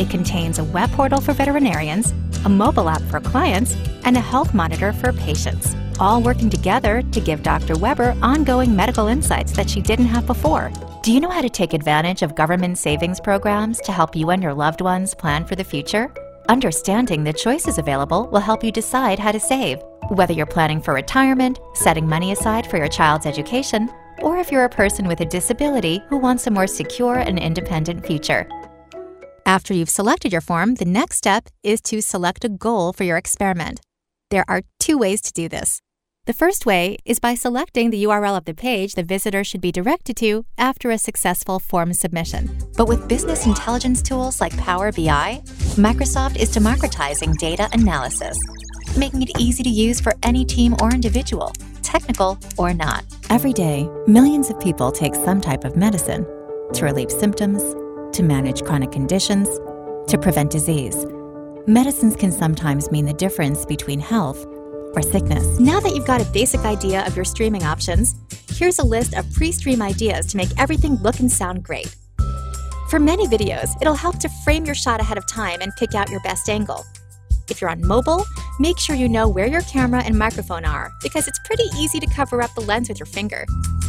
It contains a web portal for veterinarians, a mobile app for clients, and a health monitor for patients, all working together to give Dr. Weber ongoing medical insights that she didn't have before. Do you know how to take advantage of government savings programs to help you and your loved ones plan for the future? Understanding the choices available will help you decide how to save, whether you're planning for retirement, setting money aside for your child's education, or if you're a person with a disability who wants a more secure and independent future. After you've selected your form, the next step is to select a goal for your experiment. There are 2 ways to do this. The first way is by selecting the URL of the page the visitor should be directed to after a successful form submission. But with business intelligence tools like Power BI, Microsoft is democratizing data analysis, making it easy to use for any team or individual, technical or not. Every day, millions of people take some type of medicine to relieve symptoms, to manage chronic conditions, to prevent disease. Medicines can sometimes mean the difference between health or sickness. Now that you've got a basic idea of your streaming options, here's a list of pre-stream ideas to make everything look and sound great. For many videos, it'll help to frame your shot ahead of time and pick out your best angle. If you're on mobile, make sure you know where your camera and microphone are, because it's pretty easy to cover up the lens with your finger.